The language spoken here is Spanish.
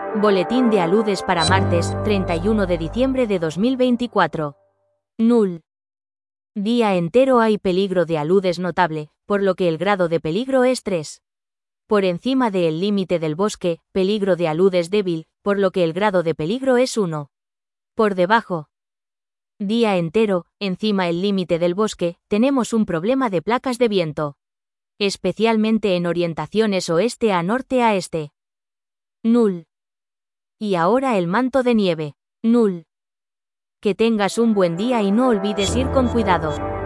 Boletín de aludes para martes, 31 de diciembre de 2024. Null. Día entero hay peligro de aludes notable, por lo que el grado de peligro es 3. Por encima del límite del bosque, peligro de aludes débil, por lo que el grado de peligro es 1. Por debajo. Día entero, encima el límite del bosque, tenemos un problema de placas de viento. Especialmente en orientaciones oeste a norte a este. Null. Y ahora el manto de nieve. Null. Que tengas un buen día y no olvides ir con cuidado.